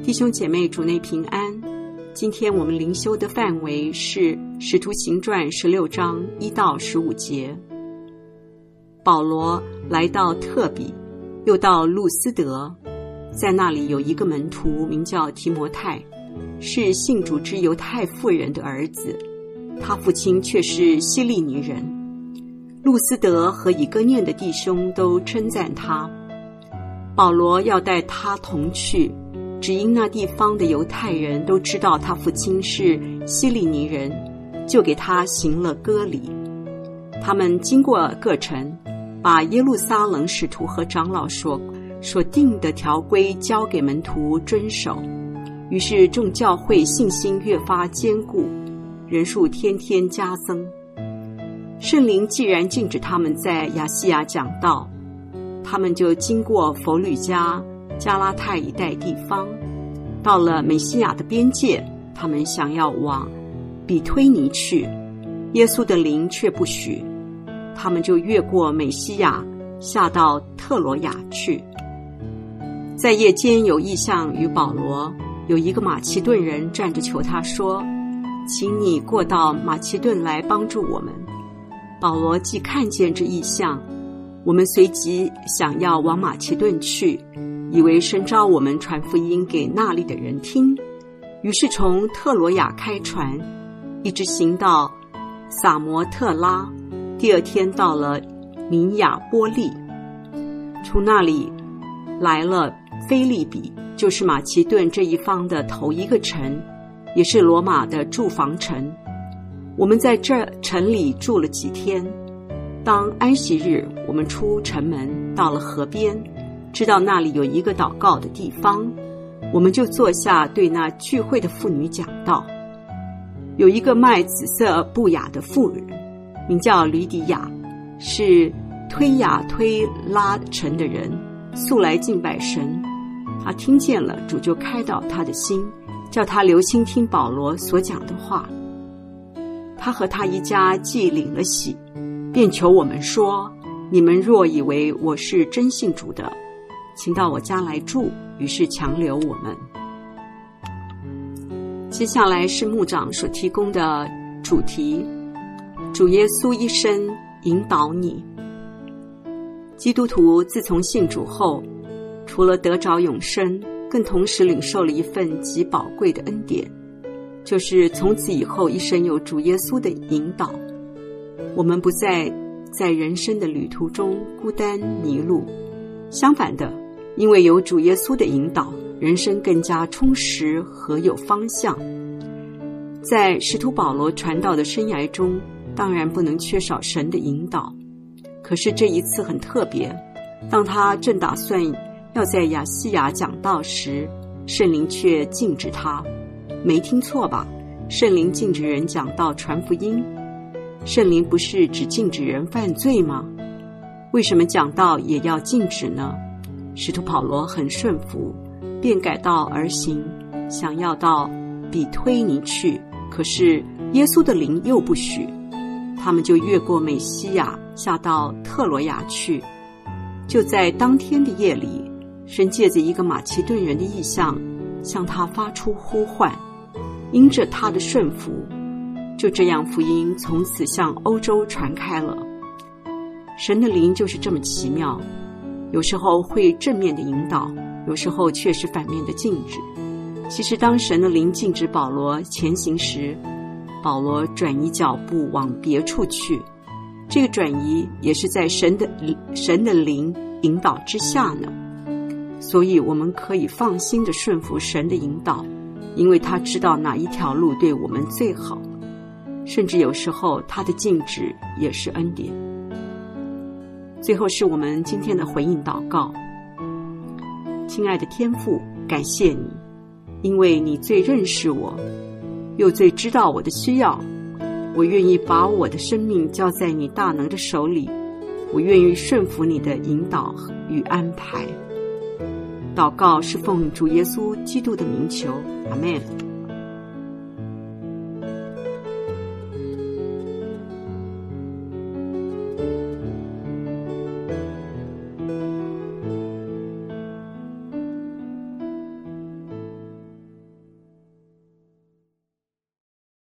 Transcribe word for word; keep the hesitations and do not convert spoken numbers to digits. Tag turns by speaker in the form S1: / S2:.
S1: 弟兄姐妹，主内平安。今天我们灵修的范围是《使徒行传》十六章一到十五节。保罗来到特比，又到路斯德，在那里有一个门徒名叫提摩太，是信主之犹太妇人的儿子，他父亲却是希利尼人。路斯德和以哥念的弟兄都称赞他。保罗要带他同去，只因那地方的犹太人都知道他父亲是希利尼人，就给他行了割礼。他们经过各城，把耶路撒冷使徒和长老所所定的条规交给门徒遵守。于是众教会信心越发坚固，人数天天加增。圣灵既然禁止他们在亚细亚讲道，他们就经过弗吕家、加拉太一带地方，到了美西亚的边界，他们想要往比推尼去，耶稣的灵却不许，他们就越过美西亚，下到特罗亚去。在夜间有异象与保罗，有一个马其顿人站着求他说：请你过到马其顿来帮助我们。保罗既看见这异象，我们随即想要往马其顿去，以为神召我们传福音给那里的人听，于是从特罗亚开船，一直行到撒摩特拉，第二天到了尼亚波利，从那里来了腓利比，就是马其顿这一方的头一个城，也是罗马的住房城。我们在这城里住了几天。当安息日，我们出城门，到了河边，知道那里有一个祷告的地方，我们就坐下，对那聚会的妇女讲道。有一个卖紫色布雅的妇人，名叫吕底亚，是推雅推拉城的人，素来敬拜神。他听见了，主就开导他的心，叫他留心听保罗所讲的话。他和他一家既领了洗，便求我们说：你们若以为我是真信主的，请到我家来住，于是强留我们。接下来是牧长所提供的主题：主耶稣一生引导你。基督徒自从信主后，除了得着永生，更同时领受了一份极宝贵的恩典，就是从此以后一生有主耶稣的引导。我们不再在人生的旅途中孤单迷路，相反的，因为有主耶稣的引导，人生更加充实和有方向。在使徒保罗传道的生涯中，当然不能缺少神的引导。可是这一次很特别，当他正打算要在亚细亚讲道时，圣灵却禁止他。没听错吧？圣灵禁止人讲道传福音。圣灵不是只禁止人犯罪吗？为什么讲道也要禁止呢？使徒保罗很顺服，便改道而行，想要到比推尼去，可是耶稣的灵又不许，他们就越过美西亚，下到特罗亚去。就在当天的夜里，神借着一个马其顿人的异象，向他发出呼唤，因着他的顺服，就这样福音从此向欧洲传开了。神的灵就是这么奇妙，有时候会正面的引导，有时候却是反面的禁止。其实当神的灵禁止保罗前行时，保罗转移脚步往别处去，这个转移也是在神的神的灵引导之下呢。所以我们可以放心的顺服神的引导，因为他知道哪一条路对我们最好，甚至有时候他的禁止也是恩典。最后是我们今天的回应祷告。亲爱的天父，感谢你，因为你最认识我，又最知道我的需要。我愿意把我的生命交在你大能的手里，我愿意顺服你的引导与安排。祷告是奉主耶稣基督的名求，阿们。